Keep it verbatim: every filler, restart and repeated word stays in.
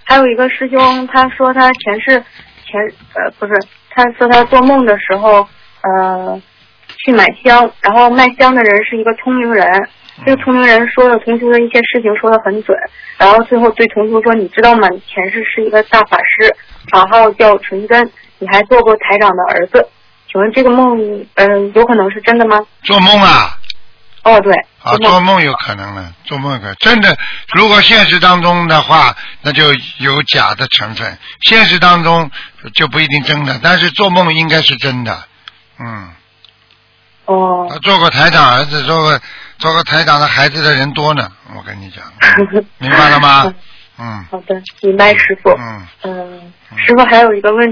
还有一个师兄，他说他前世前呃不是，他说他做梦的时候，呃，去买香，然后卖香的人是一个聪明人，这个聪明人说了同修的一些事情说的很准，然后最后对同修说，你知道吗？你前世是一个大法师，法号叫纯真，你还做过台长的儿子，请问这个梦，嗯、呃，有可能是真的吗？ 做梦啊？ 哦，对。 啊，做梦有可能了，做梦可能真的。如果现实当中的话，那就有假的成分；现实当中就不一定真的，但是做梦应该是真的。嗯。 哦。 他做过台长儿子，做过做过台长的孩子的人多呢，我跟你讲，明白了吗？嗯。 好的，明白师傅。 嗯。 嗯，师傅还有一个问题。